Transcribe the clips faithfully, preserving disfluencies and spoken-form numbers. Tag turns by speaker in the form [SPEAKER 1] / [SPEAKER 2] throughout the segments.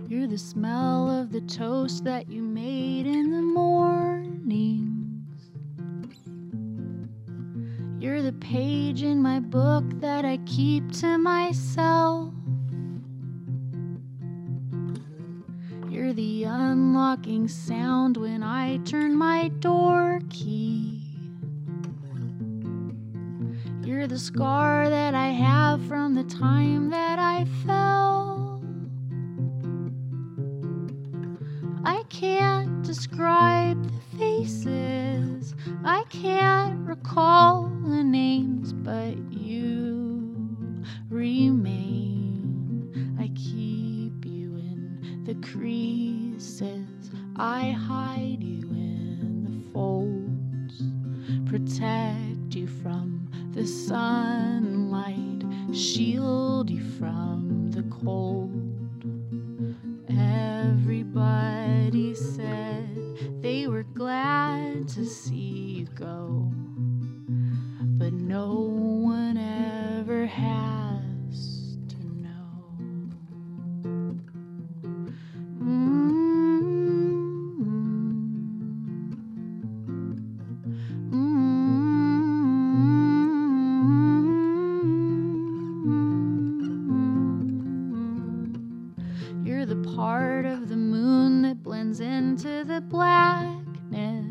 [SPEAKER 1] You're the smell of the toast that you made in the mornings. You're the page in my book that I keep to myself. You're the unlocking sound when I turn my door key. You're the scar that I have from the time that I fell. I can't describe the faces, I can't recall the names, but you remain. I keep you in the creases, I hide you in the folds, protect you from the sunlight, shield you from the cold. Everybody said they were glad to see you go, but no one ever has to know. Mm-hmm. You're the part of the moon that blends into the blackness.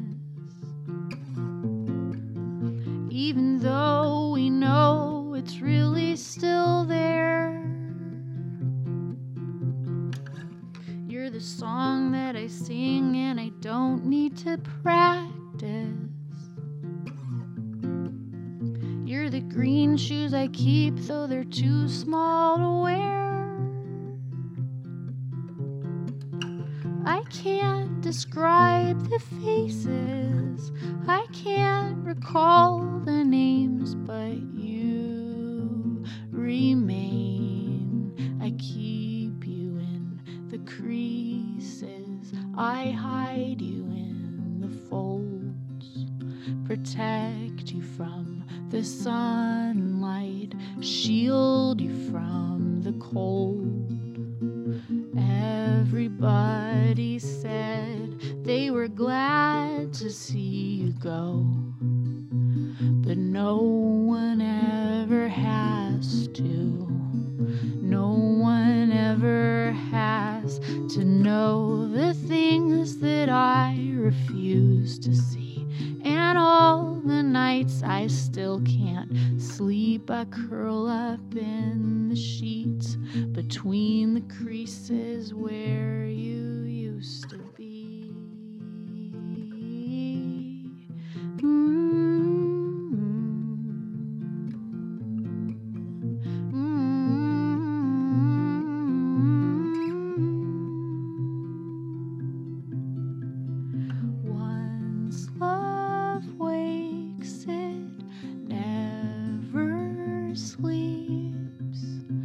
[SPEAKER 1] Even though we know it's really still there. You're the song that I sing and I don't need to practice. You're the green shoes I keep though they're too small to wear. I can't describe the faces, I can't recall the names, but you remain. I keep you in the creases, I hide you in the folds, protect you from the sunlight, shield you from the cold. Everybody said they were glad to see you go, but no one ever has to. No one ever has to know the things that I refuse to see. And all the nights I still can't sleep, I curl up in the sheets between the creases where you used to be. Mm-hmm. Once love wakes, it never sleeps.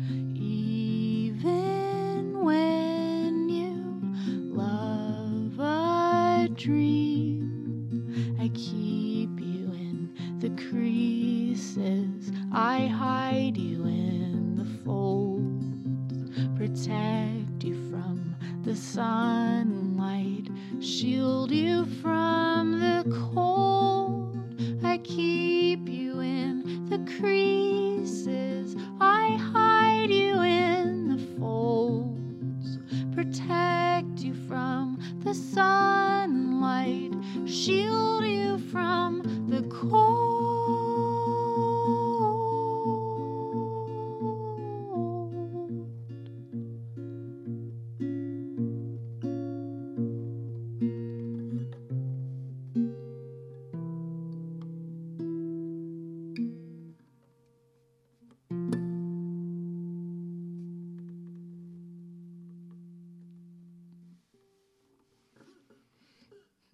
[SPEAKER 1] Even when you love a dream, I keep you in the creases, I hide you in the folds, protect you from the sunlight, shield